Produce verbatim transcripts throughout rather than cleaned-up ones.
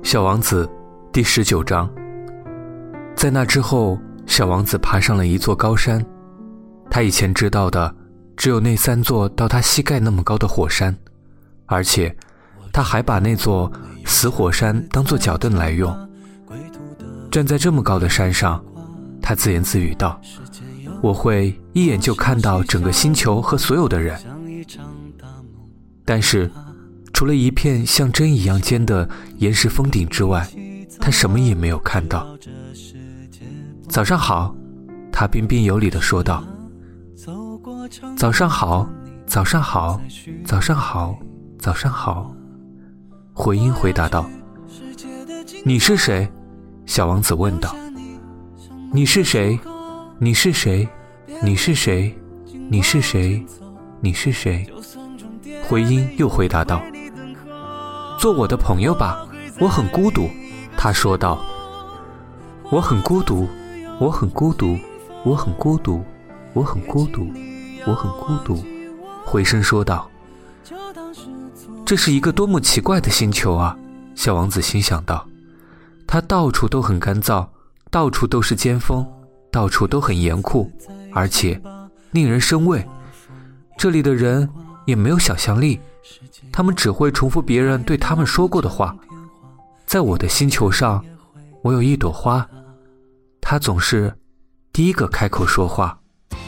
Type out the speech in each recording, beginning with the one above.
小王子第十九章。在那之后，小王子爬上了一座高山，他以前知道的只有那三座到他膝盖那么高的火山，而且他还把那座死火山当作脚凳来用。站在这么高的山上，他自言自语道，我会一眼就看到整个星球和所有的人。但是除了一片像针一样尖的岩石峰顶之外，他什么也没有看到。早上好，他彬彬有礼地说道。早上好，早上好，早上好，早上好，回音回答道。你是谁？小王子问道。你是谁？你是谁？你是谁？你是谁？你是谁？回音又回答道。做我的朋友吧，我很孤独，他说道。我很孤独，我很孤独，我很孤独，我很孤独，我很孤独，回声说道。这是一个多么奇怪的星球啊，小王子心想道。它到处都很干燥，到处都是尖峰，到处都很严酷，而且令人生畏。这里的人也没有想象力，他们只会重复别人对他们说过的话。在我的星球上，我有一朵花，它总是第一个开口说话。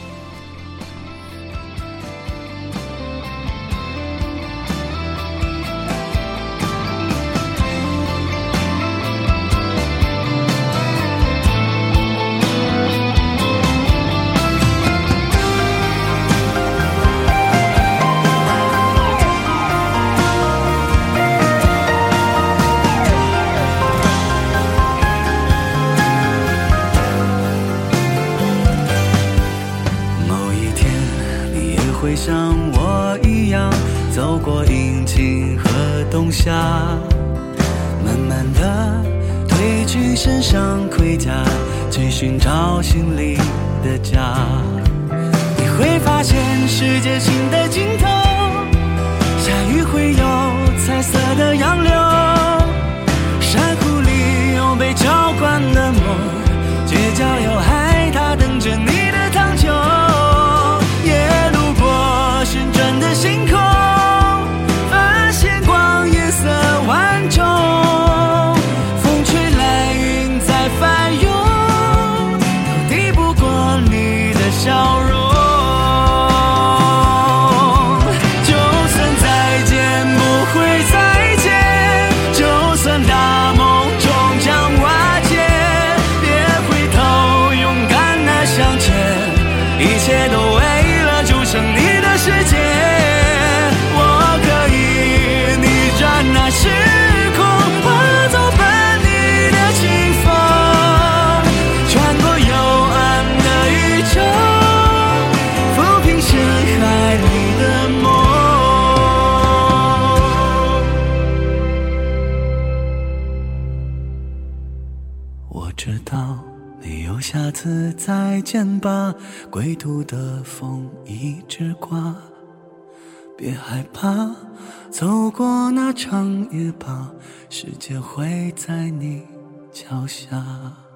会像我一样走过阴晴和冬夏，慢慢地褪去身上盔甲，去寻找心里的家。你会发现世界新的尽头，下雨会有彩色的洋流，山谷里有被浇灌的梦，街角有海獭等着你的糖酒。旋转的星空，发现光颜色万种，风吹来云在翻涌，都抵不过你的笑容。就算再见不会再见，就算大梦终将瓦解，别回头，勇敢地向前，一切都为了筑成你的世界。我可以逆转那时空，化作奔你的清风，穿过幽暗的宇宙，抚平深海里的梦。我知道你有下次再见吧，归途的风一直刮，别害怕，走过那长夜吧，世界会在你脚下。